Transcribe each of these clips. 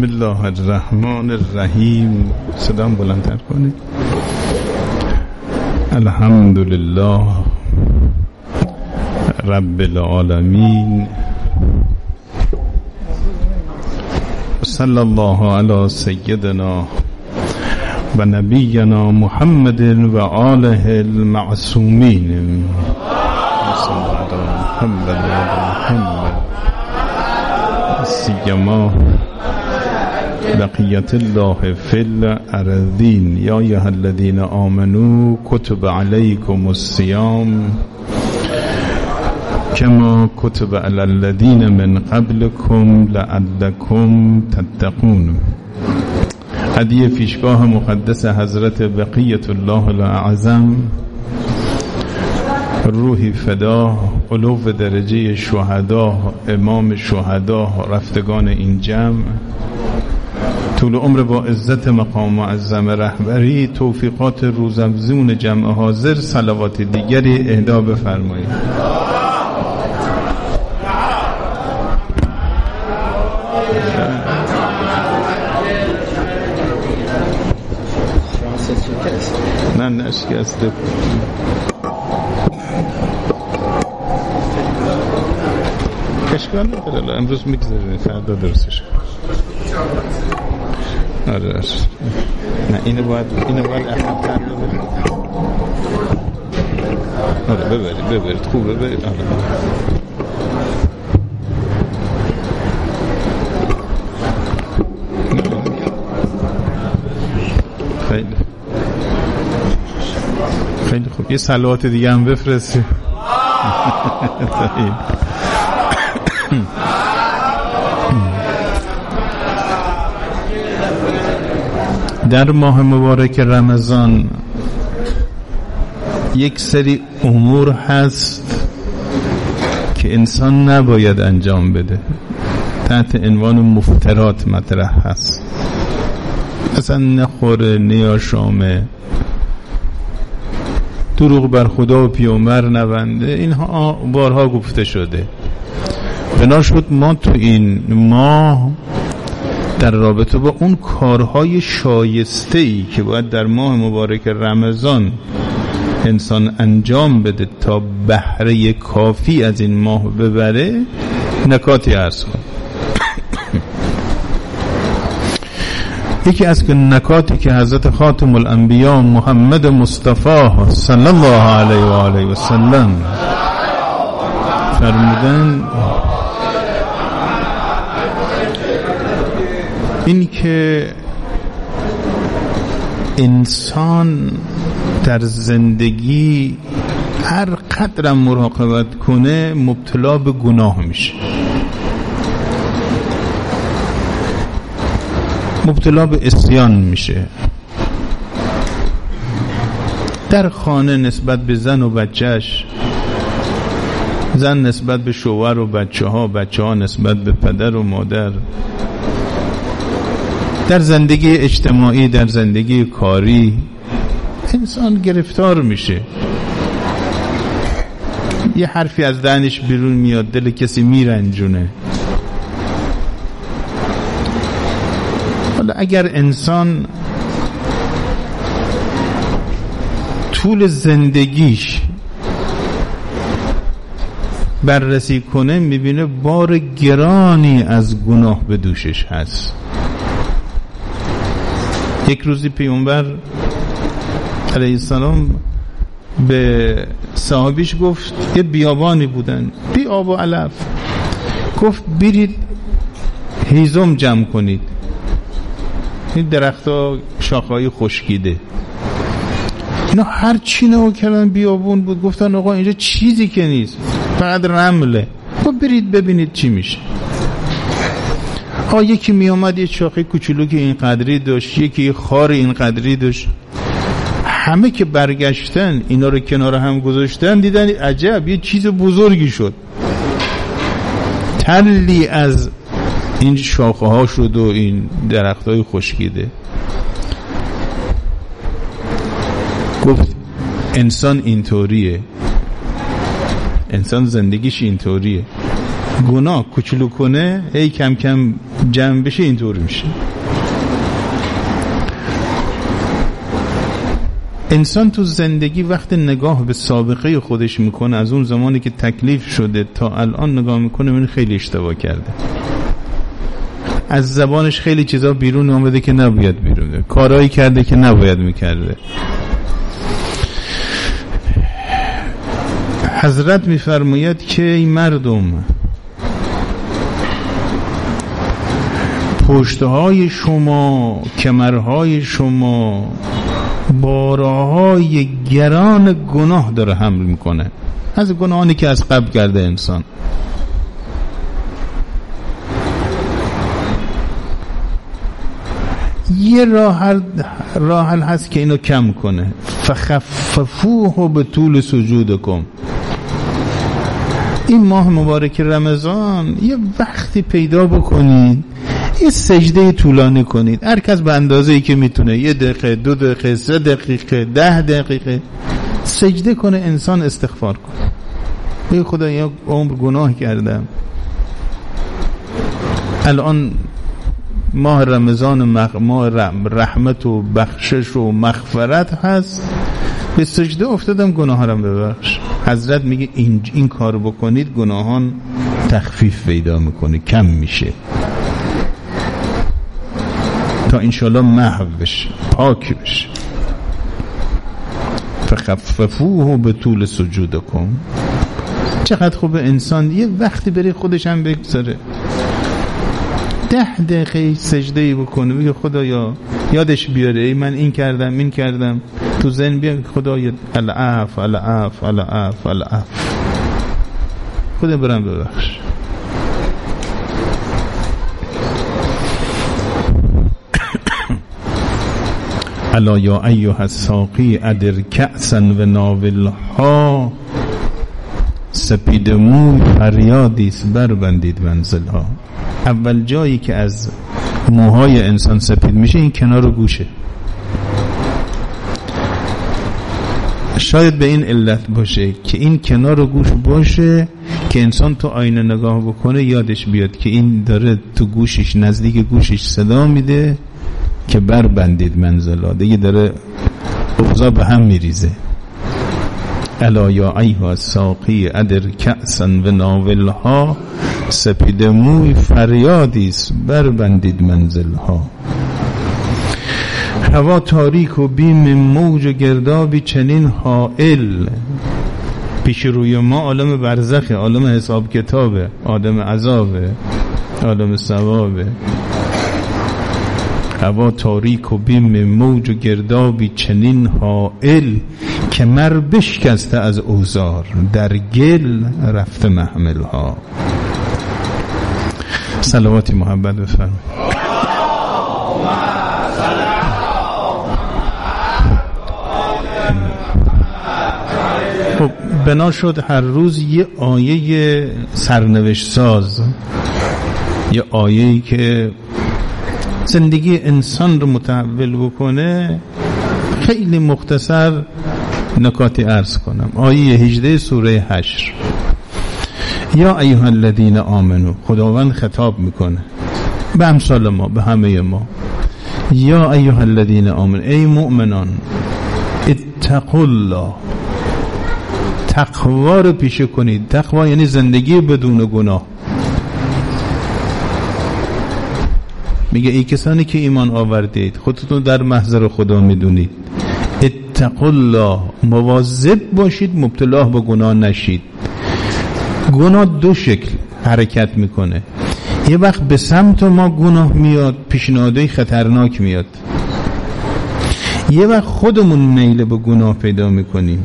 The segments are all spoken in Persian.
بسم الله الرحمن الرحیم. صدام بلندتر کنید. الحمد لله رب العالمین صلی الله علی سیدنا و نبینا محمد و آله المعصومین. محمد سیما بقیت الله فی الارضین. یا ایها الذین آمنوا کتب علیکم الصیام کما کتب علی الذین من قبلکم لعلکم تتقون. هدیه پیشگاه مقدس حضرت بقیت الله الاعظم، روحی فدا، علو درجه شهدا، امام شهدا، رفتگان این جمع، طول عمر با عزت مقام معظم رهبری، توفیقات روزافزون جمع حاضر، صلوات دیگری اهدا بفرمایید. نه نشکسته. اشکال نداره، امروز میگذاریم فردا درستش. آره نه اینو باید عقب‌تر ببرید. آره ببرید خوب ببرید. آره خیلی خوب. یه صلوات دیگه هم بفرستی. در ماه مبارک رمضان یک سری امور هست که انسان نباید انجام بده، تحت عنوان مفترات مطرح هست. اصلا نخوره، نیاشامه، دروغ بر خدا و پیامبر نبنده. اینها بارها گفته شده. بنا شد ما تو این ماه در رابطه با اون کارهای شایسته‌ای که باید در ماه مبارک رمضان انسان انجام بده تا بهره کافی از این ماه ببره، نکاتی عرض کنم. یکی از نکاتی که حضرت خاتم الانبیا محمد مصطفی صلی الله علیه و آله و سلم فرمودن، این که انسان در زندگی هر قدر مراقبت کنه مبتلا به گناه میشه، مبتلا به عصیان میشه. در خانه نسبت به زن و بچهش، زن نسبت به شوهر و بچه ها نسبت به پدر و مادر، در زندگی اجتماعی، در زندگی کاری انسان گرفتار میشه. یه حرفی از دهنش بیرون میاد، دل کسی میرنجونه. حالا اگر انسان طول زندگیش بررسی کنه، میبینه بار گرانی از گناه به دوشش هست. یک روزی پیامبر علیه السلام به صحابیش گفت، یه بیابانی بودن، بی آب و علف، گفت برید هیزم جمع کنید، این درخت‌ها شاخه‌های خشکیده. اینا هر چی نگاه کردن بیابون بود، گفتن آقا اینجا چیزی که نیست، فقط رمله، خب برید ببینید چی میشه. یکی می اومد یه شاخه کوچولو که این قدری داشت، یکی خار این قدری داشت. همه که برگشتن اینا رو کنار هم گذاشتن، دیدن عجب یه چیز بزرگی شد، تلی از این شاخه ها شد و این درخت های خشکیده. گفت انسان اینطوریه، انسان زندگیش اینطوریه، گناه کوچولو کنه هی کم کم جمع بشه اینطور میشه. انسان تو زندگی وقت نگاه به سابقه خودش میکنه، از اون زمانی که تکلیف شده تا الان نگاه میکنه، من خیلی اشتباه کرده، از زبانش خیلی چیزا بیرون اومده که نباید بیرون بده، کارهایی کرده که نباید میکرده. حضرت میفرماید که ای مردم، پشتهای شما، کمرهای شما بارهای گران گناه داره حمل میکنه، از گناهانی که از قبل کرده انسان. یه راه حل هست که اینو کم کنه، فخففوه به طول سجودکم. این ماه مبارک رمضان یه وقتی پیدا بکنید، یه سجده طولانی کنید، هر کس به اندازه‌ای که میتونه، 1 دقیقه، 2 دقیقه، 3 دقیقه، 10 دقیقه سجده کنه، انسان استغفار کنه، بگه خدایا عمر گناه کردم، الان ماه رمضان ماه رحمت و بخشش و مغفرت هست، به سجده افتادم، گناهارم ببخش. حضرت میگه این کار بکنید گناهان تخفیف پیدا میکنه، کم میشه تا انشالله محو بشه، پاک بشه. فخففوه به طول سجودکم. چقدر خوبه انسان یه وقتی بری خودش هم بگذاره، 10 دقیقه سجده بکنه، بگه خدایا، یادش بیاره ای من این کردم، تو ذهن بیاد خدایا العفو العفو العفو العفو، خدا برام ببخش. الا یا ایها الساقی ادر کأسا و ناولها، سپید موی فریادیست بربندید منزلها. اول جایی که از موهای انسان سپید میشه این کنار گوشه. شاید به این علت باشه که این کنار گوش باشه که انسان تو آینه نگاه بکنه یادش بیاد که این داره تو گوشش، نزدیک گوشش صدا میده که بربندید منزلها، دیگه داره اوضاع به هم میریزه. الا یا ایها الساقی ادر کأسا و ناولها، سپید موی فریادیست بربندید منزلها. هوا تاریک و بیم موج و گردابی چنین حائل. پیش روی ما عالم برزخه، عالم حساب کتابه، عالم عذابه، عالم ثوابه. هوا تاریک و بیم موج و گردابی چنین حائل، کمر بشکسته از اوزار، در گل رفته محملها. صلوات محبت بفرمایید. خب بنا شد هر روز یه آیه سرنوشت ساز، یه آیه‌ای که زندگی انسان رو متحول بکنه. خیلی مختصر نکاتی عرض کنم. آیه 18 سوره حشر. یا ایها الذین آمنو، خداوند خطاب میکنه به امثال ما، به همه ما. یا ایها الذین آمنو، ای مؤمنان، اتقوا الله، تقوا رو پیشه کنید. تقوا یعنی زندگی بدون گناه. میگه ای کسانی که ایمان آوردید، خودتون در محضر خدا میدونید، اتقوا الله، مواظب باشید مبتلا به گناه نشید. گناه 2 شکل حرکت میکنه. یه وقت به سمت ما گناه میاد، پیشنهادهای خطرناک میاد. یه وقت خودمون میل به گناه پیدا میکنیم.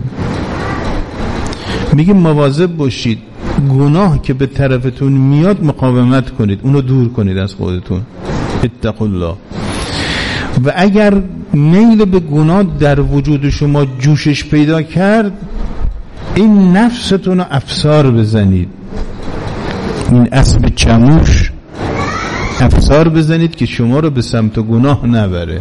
میگه مواظب باشید، گناه که به طرفتون میاد مقاومت کنید، اونو دور کنید از خودتون. اتقوا الله. و اگر میل به گناه در وجود شما جوشش پیدا کرد، این نفستون رو افسار بزنید، این اسب چموش افسار بزنید که شما رو به سمت گناه نبره.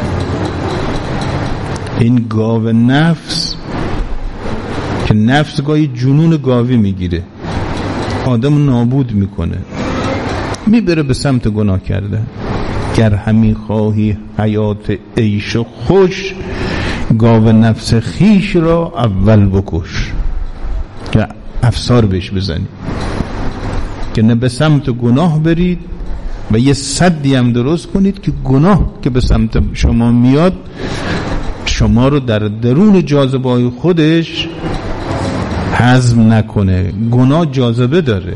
این گاو نفس که نفس گاهی جنون گاوی میگیره، آدم نابود میکنه، میبره به سمت گناه کرده. گر همی خواهی حیات عیش و خوش، گاو نفس خیش را اول بکش. که افسار بهش بزنی که نه به سمت گناه برید و یه سدی هم درست کنید که گناه که به سمت شما میاد شما رو در درون جاذبه‌های خودش هضم نکنه. گناه جاذبه داره،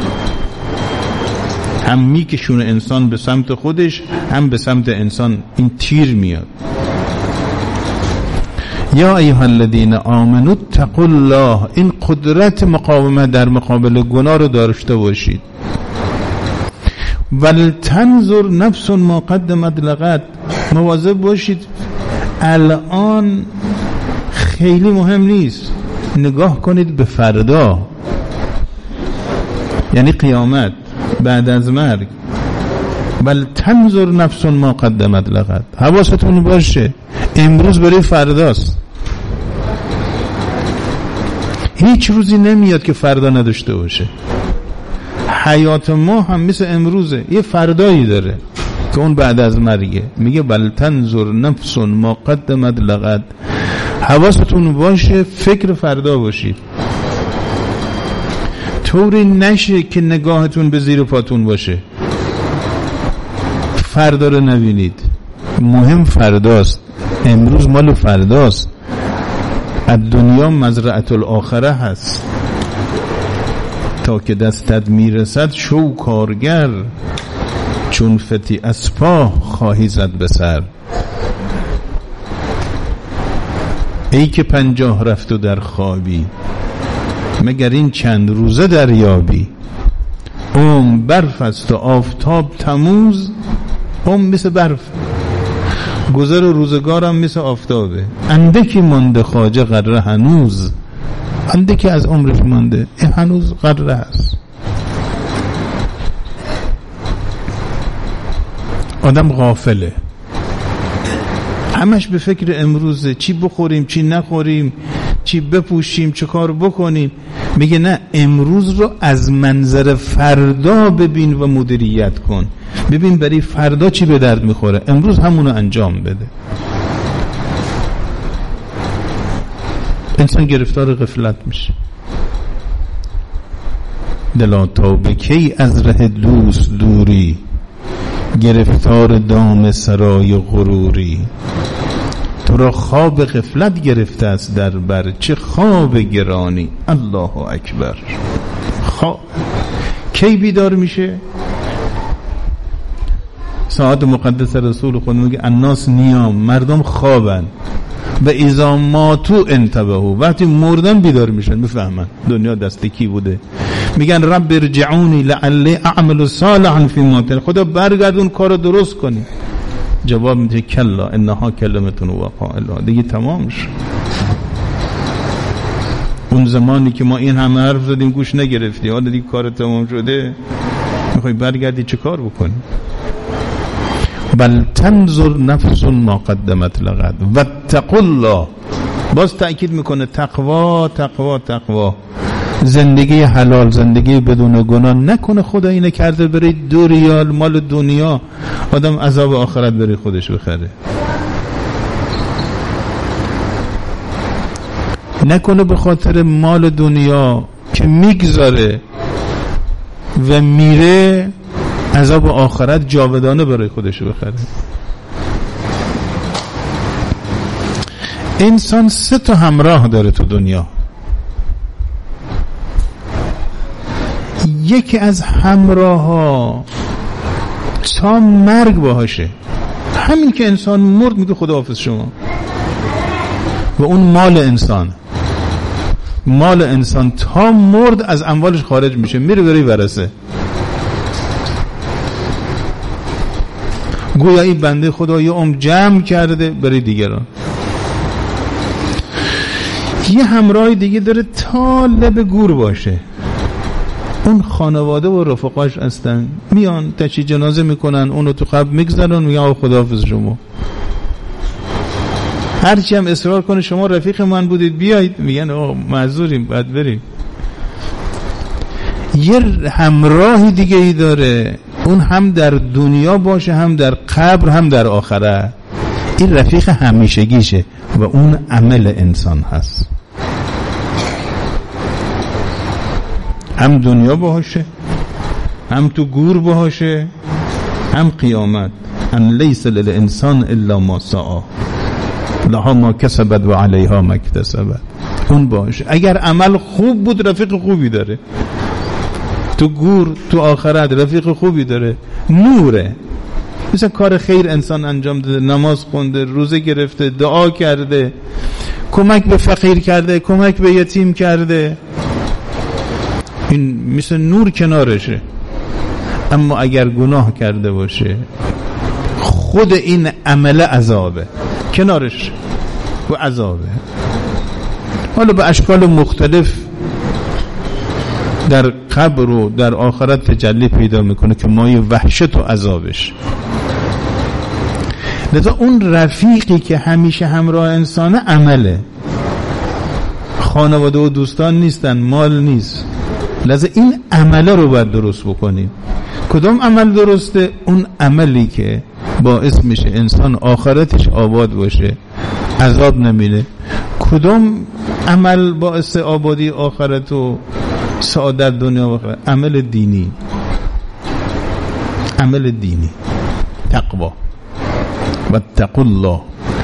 هم میکشونه انسان به سمت خودش، هم به سمت انسان این تیر میاد. یا ایها الذین آمنوا اتقوا الله، این قدرت مقاومت در مقابل گناه رو داشته باشید. ولتنظر نفس ما قدمت لغد، مواظب باشید الان خیلی مهم نیست، نگاه کنید به فردا، یعنی قیامت بعد از مرگ. ولتنظر نفس ما قدمت لغد، حواستون باشه امروز برای فرداست. هیچ روزی نمیاد که فردا نداشته باشه. حیات ما هم مثل امروزه، یه فردایی داره که اون بعد از مرگه. میگه ولتنظر نفس ما قدمت لغد، حواستون باشه فکر فردا باشید، طوری نشه که نگاهتون به زیر پاتون باشه، فردا رو نبینید. مهم فرداست، امروز مال فرداست. الدنیا مزرعة الاخره هست، تا که دستت میرسد شو کارگر، چون فتی از پا خواهی زد به سر. ای که 50 رفت و در خوابی، مگر این چند روزه دریابی. برف است و آفتاب تموز، مثل برف، گذر روزگارم مثل آفتابه. اندکی مانده خواجه غره هنوز، اندکی از عمرش مانده، این هنوز غره هست. آدم غافله، همش به فکر امروزه، چی بخوریم چی نخوریم، چی بپوشیم چه کار بکنیم. میگه نه، امروز رو از منظر فردا ببین و مدیریت کن، ببین برای فردا چی به درد میخوره، امروز همونو انجام بده. انسان گرفتار غفلت میشه. دلا تا به کی از ره دوست دوری، گرفتار دام سرای غروری. تو را خواب غفلت گرفته است در بر، چه خواب گرانی. الله اکبر. خواب کی بیدار میشه؟ ساعت مقدس رسول خود میگه الناس نیام، مردم خوابن، و اذا ماتوا انتبهوا، وقتی مردن بیدار میشن، میفهمن دنیا دست کی بوده. میگن رب ارجعونی لعلی اعمل صالحا فیما ترک، خدا برگردون کارو درست کنی. جواب میده کلا انها کلمتون و قائلها، دیگه تمام شد. اون زمانی که ما این همه حرف زدیم گوش نگرفتی، حالا دیگه کار تمام شده، میخوای برگردی چه کار بکنی؟ بل تنظر نفس ما قدمت لغد واتقوا الله. باز تأکید میکنه تقوا تقوا تقوا. زندگی حلال، زندگی بدون گناه نکنه. خدا اینه کرده برای 2 ریال مال دنیا آدم عذاب آخرت برای خودش بخره. نکنه به خاطر مال دنیا که میگذاره و میره عذاب آخرت جاودانه برای خودش بخره. انسان 3 تا همراه داره تو دنیا. یکی از همراه ها تا مرگ باهاشه، همین که انسان مرد میگه خداحافظ شما. و اون مال انسان، مال انسان تا مرد از اموالش خارج میشه، میره برای ورثه. گویا این بنده خدا یه عمر جمع کرده برای دیگران. یه همراه دیگه داره تا لب گور باشه، اون خانواده و رفقاش هستن، میان تشییع جنازه میکنن، اونو تو قبر میگذارن، میگن خداحافظ شما. هرچی هم اصرار کنه شما رفیق من بودید بیایید، میگن معذوریم باید بریم. یه همراهی دیگه ای داره، اون هم در دنیا باشه، هم در قبر، هم در آخرت. این رفیق همیشگیشه و اون عمل انسان هست. هم دنیا باشه، هم تو گور باشه، هم قیامت. ان لیس للانسان الا ما سعی لها ما کسبت و علیها ما اکتسبت. اون باشه. اگر عمل خوب بود رفیق خوبی داره، تو گور تو آخرت رفیق خوبی داره، نوره. مثلا کار خیر انسان انجام داده، نماز خونده، روزه گرفته، دعا کرده، کمک به فقیر کرده، کمک به یتیم کرده، این مثل نور کنارشه. اما اگر گناه کرده باشه خود این عمل عذابه کنارش و عذابه. حالا به اشکال مختلف در قبر و در آخرت تجلی پیدا میکنه که مایه وحشت و عذابش. لذا اون رفیقی که همیشه همراه انسانه عمله، خانواده و دوستان نیستن، مال نیست. لذا این عمله رو باید درست بکنیم. کدام عمل درسته؟ اون عملی که باعث میشه انسان آخرتش آباد باشه، عذاب نمیده. کدام عمل باعث آبادی آخرت و سعادت دنیا و آخرت؟ عمل دینی، عمل دینی، تقوا. واتقوا الله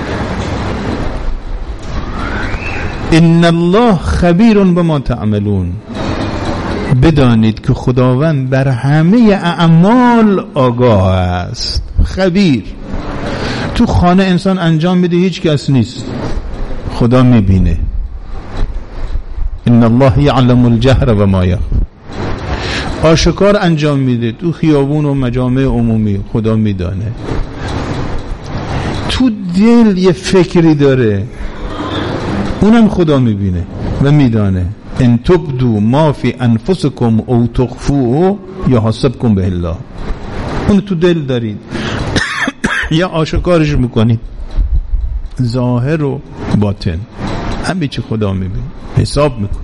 ان الله خبیر بما تعملون. بدانید که خداوند بر همه اعمال آگاه است. خبیر. تو خانه انسان انجام میده، هیچ کس نیست، خدا میبینه. ان الله یعلم الجهر و ما یخفی. آشکار انجام میده تو خیابون و مجامع عمومی، خدا میدانه. تو دل یه فکری داره، اونم خدا میبینه و میدانه. ان تبدو ما فی انفسکم او تخفوه یحاسبکم به الله. اون تو دل دارید یا آشکارش میکنید، ظاهر و باطن همه چی خدا میبینه، حساب میکنه.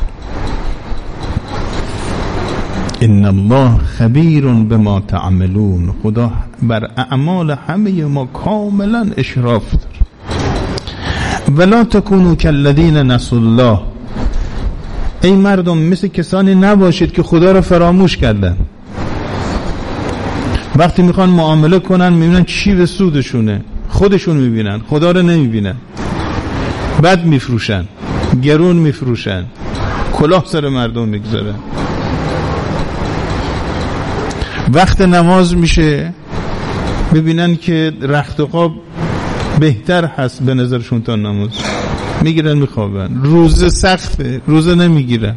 ان الله خبیر بما تعملون. خدا بر اعمال همه ما کاملا اشراف داره. ولا تکونوا کالذین نسوا الله. ای مردم مثل کسانی نباشید که خدا رو فراموش کردن. وقتی میخوان معامله کنن میبینن چی به سودشونه، خودشون میبینن، خدا رو نمیبینن. بد میفروشن، گرون میفروشن، کلاه سر مردم میگذارن. وقت نماز میشه میبینن که رخت خواب بهتر هست به نظرشون تا نماز، میگیرن میخوابن. روزه سخته، روزه نمیگیرن.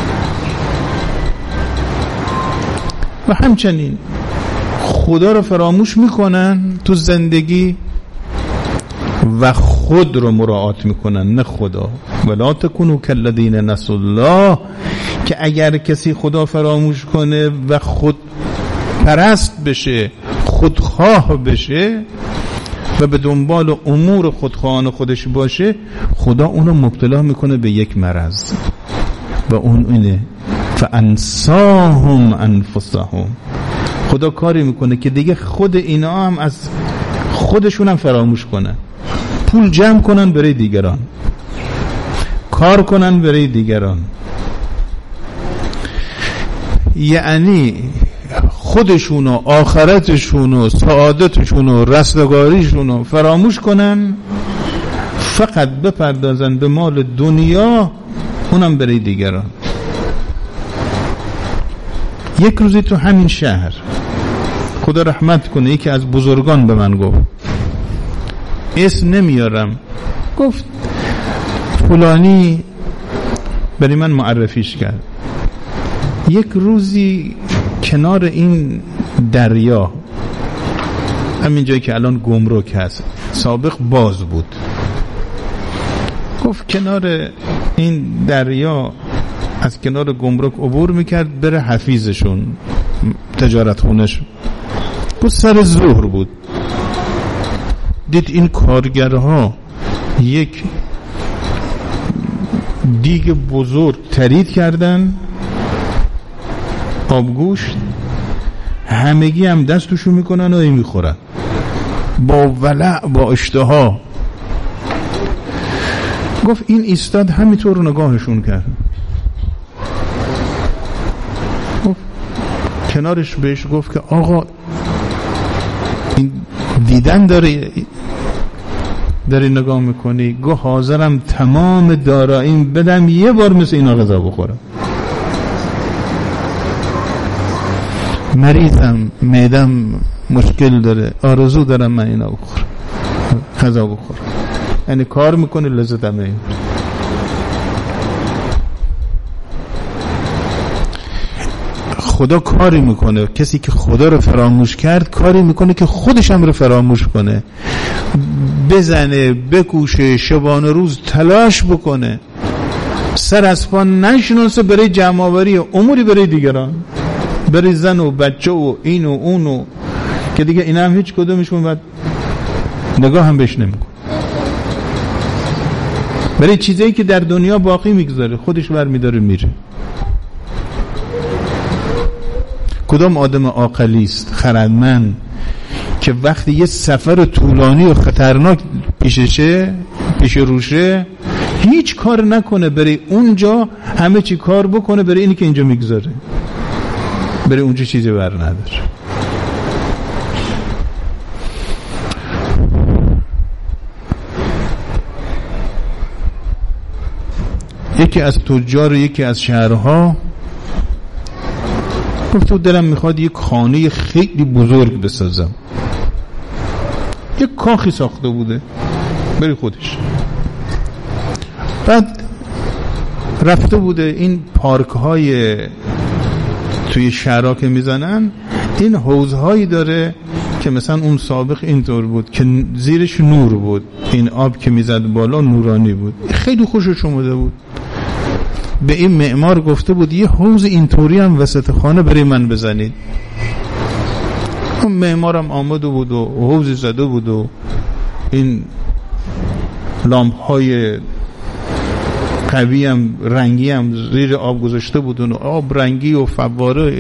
و همچنین خدا رو فراموش میکنن تو زندگی و خود رو مراعات میکنن، نه خدا. ولا تکونوا کالذین نسوا الله. که اگر کسی خدا فراموش کنه و خود پرست بشه، خودخواه بشه و به دنبال امور خودخواهان خودش باشه، خدا اونو مبتلا میکنه به یک مرض و اون اینه فانساهم انفسهم. خدا کاری میکنه که دیگه خود اینا هم از خودشون هم فراموش کنن، پول جمع کنن برای دیگران، کار کنن برای دیگران، یعنی خودشون و آخرتشون و سعادتشون و رستگاریشون رو فراموش کنن، فقط بپردازن به مال دنیا، اونم برای دیگران. یک روزی تو همین شهر، خدا رحمت کنه، یکی از بزرگان به من گفت، اسم نمیارم، گفت فلانی برای من معرفیش کرد. یک روزی کنار این دریا، همین جایی که الان گمرک هست، سابق باز بود، گفت کنار این دریا از کنار گمرک عبور میکرد بره حفیظشون، تجارت خونش. گفت سر ظهر بود، دید این کارگرها یک دیگ بزرگ ترید کردن، آبگوشت، همگی هم دستشو میکنن و میخورن با ولع، با اشتها. گفت این ایستاد همینطور نگاهشون کرد. گفت کنارش بهش گفت که آقا این دیدن داری نگاه میکنی؟ گفت حاضرم تمام داراییم بدم یه بار مثل اینا غذا بخورم. مریضم، معدم مشکل داره، آرزو دارم من اینا بخورم، غذا بخورم. یعنی کار میکنه، لذت هم نمیبره. خدا کاری میکنه، کسی که خدا رو فراموش کرد کاری میکنه که خودش هم رو فراموش کنه، بزنه، بکوشه، شبانه روز تلاش بکنه، سر از پا نشناسه برای جمع‌آوری اموری برای دیگران، برای زن و بچه و این و اون و که دیگه اینا هم هیچ کدومشون بعد نگاه هم بهش نمیکنه، برای چیزایی که در دنیا باقی میگذاره خودش برمیداره میره. کدام آدم عاقلی است، خردمند، که وقتی یه سفر طولانی و خطرناک پیش روشه هیچ کار نکنه برای اونجا همه چی کار بکنه برای اینی که اینجا میگذاره، برای اونجا چیزی بر نداره. یکی از تجار یکی از شهرها گفت تو دلم میخواد یک خانه خیلی بزرگ بسازم. یک کاخی ساخته بوده برای خودش، بعد رفته بوده این پارک های توی شهرها که میزنن، این حوضهایی داره که مثلا اون سابق اینطور بود که زیرش نور بود، این آب که میزد بالا نورانی بود، خیلی خوشش اومده بود. به این معمار گفته بود یه حوض اینطوری هم وسط خانه برای من بزنید. اون معمارم آمده بود و حوضی زده بود و این لامپ های قوی هم رنگی هم زیر آب گذاشته بود و آب رنگی و فواره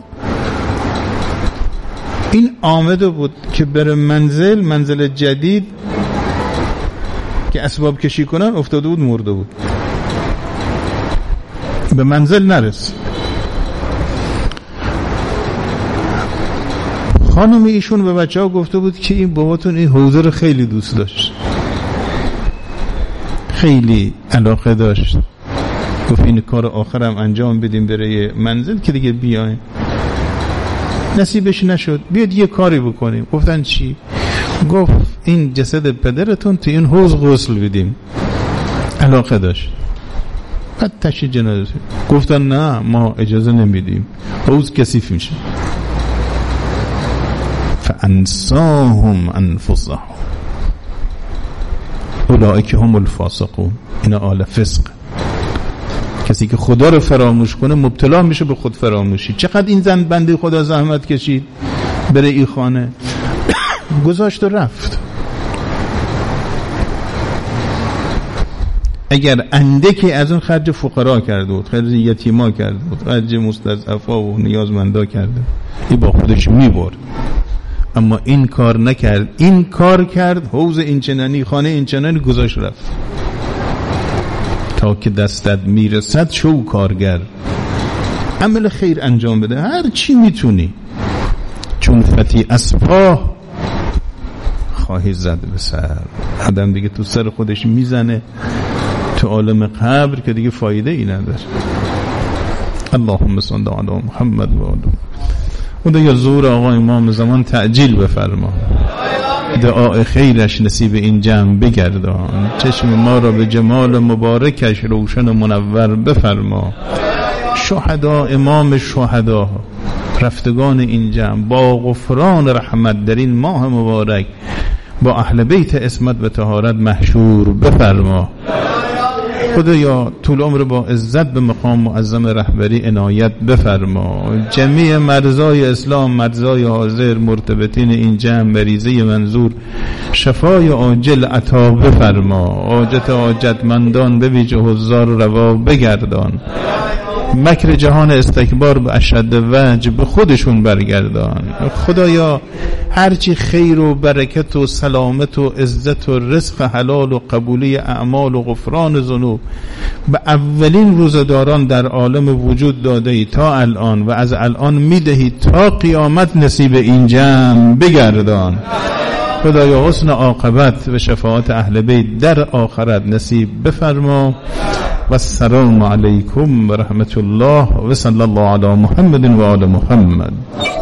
این آمده بود که بره منزل جدید که اسباب کشی کنن، افتاده بود مرده بود، به منزل نرسید. خانم ایشون به بچه ها گفته بود که این باباتون این حوضه رو خیلی دوست داشت، خیلی علاقه داشت، گفت این کار آخرم انجام بدیم برای منزل که دیگه بیاین. نصیبش نشد، بیاد یه کاری بکنیم. گفتن چی؟ گفت این جسد پدرتون تو این حوض غسل بدیم. علاقه داشت. بعد تشییع جنازه. گفتن نه ما اجازه نمیدیم، حوض کثیف میشه. فانساهم انفسهم اولئک هم الفاسقون. اینا آل فسق. کسی که خدا رو فراموش کنه مبتلا میشه به خود فراموشی. چقدر این زن بنده خدا زحمت کشید بره این خانه، گذاشت و رفت. اگر اندکی از اون خرج فقرا کرده بود، خرج یتیما کرده بود، خرج مستضعفا و نیازمندا کرده، این با خودش میبرد. اما این کار نکرد، این کار کرد، حوض اینچنانی، خانه اینچنانی گذاشت رفت. تا که دستت میرسد شو کارگر، عمل خیر انجام بده، هر چی میتونی، چون فتی اسپاه خواهی زد به سر. آدم دیگه تو سر خودش میزنه تو عالم قبر که دیگه فایده ای نداره. اللهم صل علی محمد و آل خدا. یا زور آقا امام زمان تعجیل بفرما، دعای خیرش نصیب این جمع بگردان، چشم ما را به جمال مبارکش روشن و منور بفرما. شهدا، امام شهدا، رفتگان این جمع با غفران رحمت در این ماه مبارک با اهل بیت عصمت و طهارت محشور بفرما. خدایا طول عمر با عزت به مقام معظم رهبری عنایت بفرما. جمیع مرزای اسلام، مرزای حاضر، مرتبطین این جمع، مریضه منظور شفای عاجل عطا بفرما. حاجت حاجتمندان به ویژه حضار روا بگردان. مکر جهان استکبار به اشد وجه به خودشون برگردان. خدایا هرچی خیر و برکت و سلامت و عزت و رزق حلال و قبولی اعمال و غفران ذنوب به اولین روزداران در عالم وجود داده ای تا الان و از الان میدهی تا قیامت نصیب این جمع بگردان. خدایا حسن عاقبت و شفاعت اهل بیت در آخرت نصیب بفرما. و السلام علیکم و رحمت الله و صلی الله علی محمد و آل محمد.